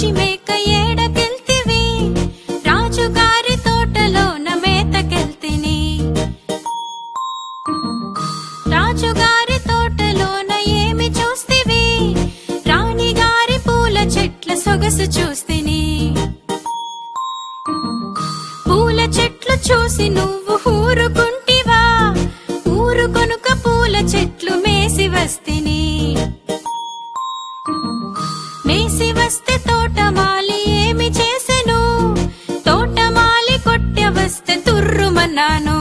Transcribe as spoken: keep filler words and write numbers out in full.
మంచి మేక ఏడకెళ్తివి రాజుగారి తోటలోన మేతకెళ్తిని రాజుగారి తోటలోన ఏమి చూస్తివి రాణిగారి పూల చెట్ల సొగసు చూస్తిని పూల చెట్లు చూసి నువ్వు ఊరుకుంటివా ఊరుకొనుక పూల చెట్లు మేసి వస్తిని మేసి వస్తే తోటమాలి ఏమి చేసెను తోటమాలి కొట్టె వస్తే తుర్రుమన్నాను